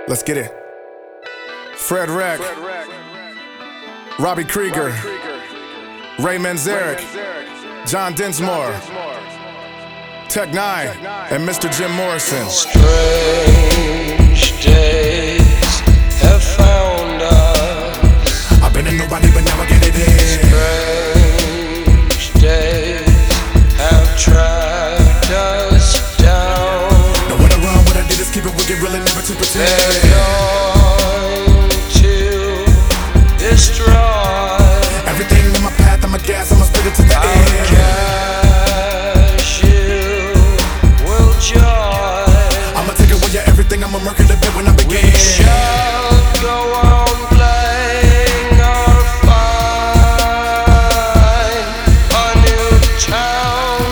Let's get it. Fred Wreck, Robbie Krieger, Ray Manzarek, John Densmore, Tech Nine, and Mr. Jim Morrison. Strange days have found us. I've been in nobody but never get it in. Strange days have tracked us down. Know what I run, what I did is keep it wicked, really never to pretend. They're going to destroy everything in my path, I'm a gas, I'ma spit it to the end. I'ma take away your everything, I'ma murk it a bit when I begin. We shall go on playing our find a new town.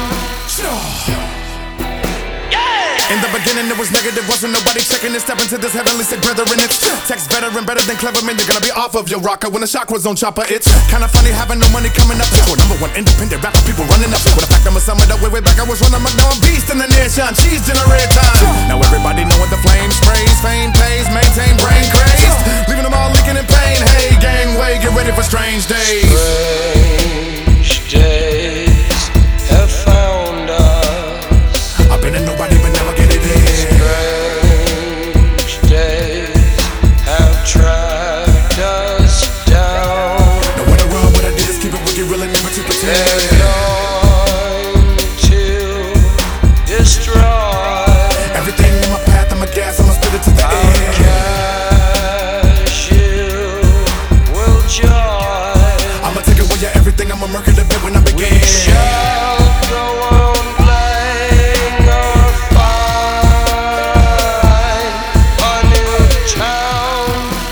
In the beginning it was negative, wasn't nobody checking it. Step into this heavenly sick brethren, it's text veteran, better than clever man. You're gonna be off of your rocker when the chakra's on chopper. It's kinda funny having no money coming up. We're #1 independent rapper, people running up. With the fact I'm a summer that way back, I was running my dumb beast in the nation. Cheese in a red time. Now everybody knowing the flame sprays, fame pays, maintain brain crazed, leaving them all leaking in pain. Hey gangway, get ready for strange days. Strange days have found us. I've been in nobody but never get it in. Strange days have tracked us down. Know what I run, what I did is keep it wicked, really never to pretend. They're going to destroy everything in my path, I'm a gas, I'ma spit it to the end. I'ma take away your everything, I'ma murk it a bit when I begin. We shall go on playing our find a new town.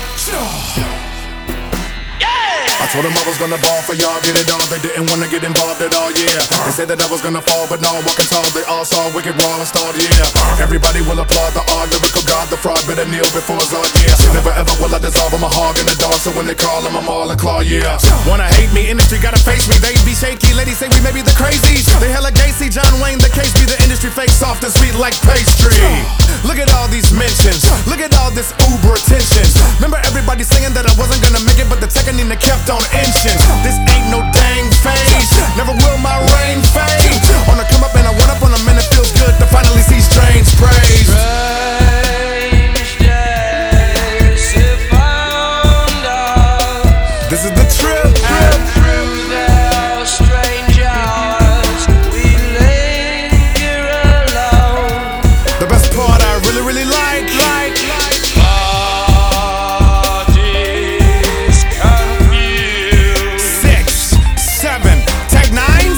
I told them I was gonna ball for y'all, get it on. They didn't wanna get involved at all, yeah. They said that I was gonna fall, but no, walking tall. They all saw wicked raw and stalled, yeah. Everybody will applaud the art, lyrical god, the fraud. Better kneel before it's on, yeah. Never ever will I dissolve, I'm a hog in the dark. So when they call him, I'm all in claw, yeah. Wanna hate me, industry gotta face me. They be shaky, ladies say we may be the crazies. They hella gay, see John Wayne, the case be the industry fake soft and sweet like pastry. Look at all these mentions, look at all this uber attention. Remember everybody saying that I wasn't gonna make it, but the Tekanina kept on inching. This ain't no dang phase, never will my reign fade. On the come up and I run up on them and it feels good to finally see strange praise. Strange days have found us. This is the trip. And through their strange hours, we linger alone. The best part I really, really like. Bodies confused. 6, 7, Tech Nines.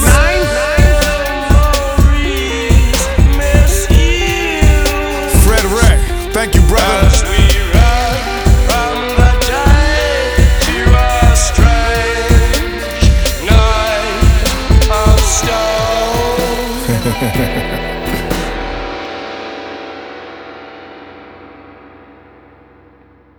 Memories miss you. Fred Wreck, thank you, brother. As we run from the day to a strange night of stone.